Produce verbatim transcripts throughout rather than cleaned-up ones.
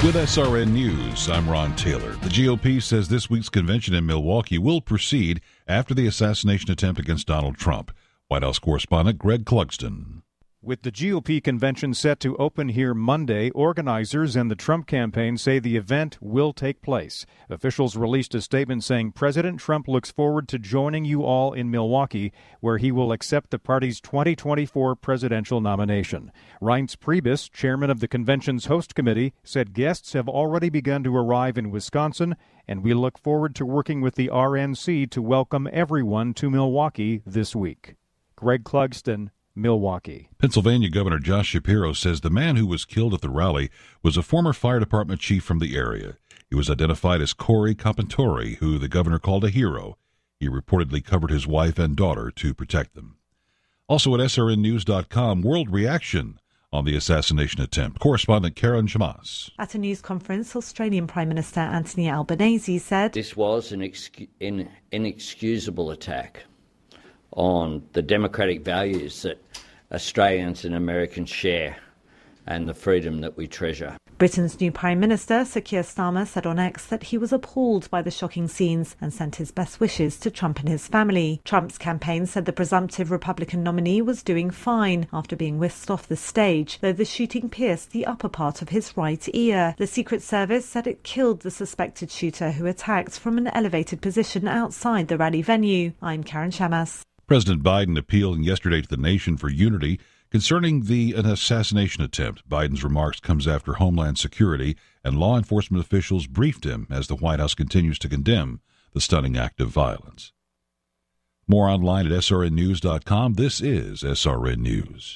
With S R N News, I'm Ron Taylor. The G O P says this week's convention in Milwaukee will proceed after the assassination attempt against Donald Trump. White House correspondent Greg Clugston. With the G O P convention set to open here Monday, organizers and the Trump campaign say the event will take place. Officials released a statement saying President Trump looks forward to joining you all in Milwaukee, where he will accept the party's twenty twenty-four presidential nomination. Reince Priebus, chairman of the convention's host committee, said guests have already begun to arrive in Wisconsin, and we look forward to working with the R N C to welcome everyone to Milwaukee this week. Greg Clugston, Milwaukee. Pennsylvania Governor Josh Shapiro says the man who was killed at the rally was a former fire department chief from the area. He was identified as Corey Capentori, who the governor called a hero. He reportedly covered his wife and daughter to protect them. Also at S R N news dot com, world reaction on the assassination attempt. Correspondent Karen Shamas. At a news conference, Australian Prime Minister Anthony Albanese said, "This was an excu- in- inexcusable attack on the democratic values that Australians and Americans share and the freedom that we treasure." Britain's new Prime Minister, Sir Keir Starmer, said on X that he was appalled by the shocking scenes and sent his best wishes to Trump and his family. Trump's campaign said the presumptive Republican nominee was doing fine after being whisked off the stage, though the shooting pierced the upper part of his right ear. The Secret Service said it killed the suspected shooter who attacked from an elevated position outside the rally venue. I'm Karen Shamas. President Biden appealing yesterday to the nation for unity concerning the an assassination attempt. Biden's remarks comes after Homeland Security and law enforcement officials briefed him as the White House continues to condemn the stunning act of violence. More online at S R N news dot com. This is S R N News.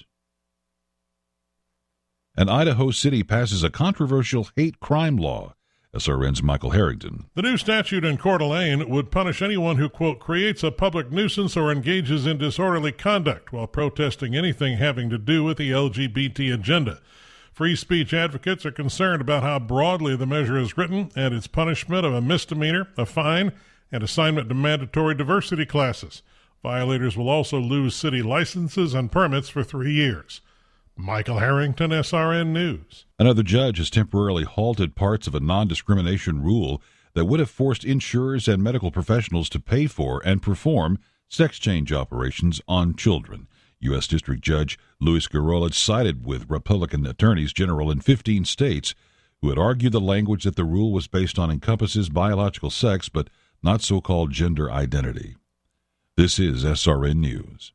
An Idaho city passes a controversial hate crime law. S R N's Michael Harrington. The new statute in Coeur d'Alene would punish anyone who, quote, creates a public nuisance or engages in disorderly conduct while protesting anything having to do with the L G B T agenda. Free speech advocates are concerned about how broadly the measure is written and its punishment of a misdemeanor, a fine, and assignment to mandatory diversity classes. Violators will also lose city licenses and permits for three years. Michael Harrington, S R N News. Another judge has temporarily halted parts of a non-discrimination rule that would have forced insurers and medical professionals to pay for and perform sex change operations on children. U S. District Judge Louis Garolich sided with Republican attorneys general in fifteen states who had argued the language that the rule was based on encompasses biological sex but not so-called gender identity. This is S R N News.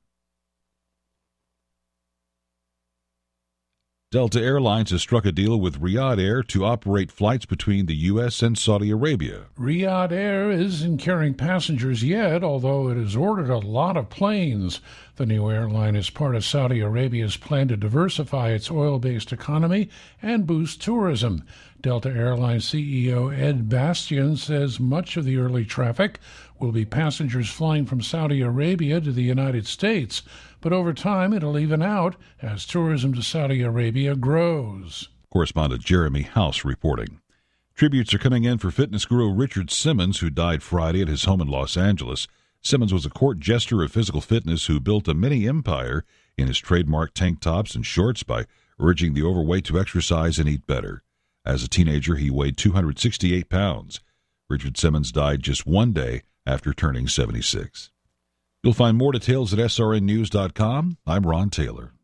Delta Airlines has struck a deal with Riyadh Air to operate flights between the U S and Saudi Arabia. Riyadh Air isn't carrying passengers yet, although it has ordered a lot of planes. The new airline is part of Saudi Arabia's plan to diversify its oil-based economy and boost tourism. Delta Airlines C E O Ed Bastian says much of the early traffic will be passengers flying from Saudi Arabia to the United States, but over time it'll even out as tourism to Saudi Arabia grows. Correspondent Jeremy House reporting. Tributes are coming in for fitness guru Richard Simmons, who died Friday at his home in Los Angeles. Simmons was a court jester of physical fitness who built a mini empire in his trademark tank tops and shorts by urging the overweight to exercise and eat better. As a teenager, he weighed two hundred sixty-eight pounds. Richard Simmons died just one day after turning seventy-six. You'll find more details at S R N news dot com. I'm Ron Taylor.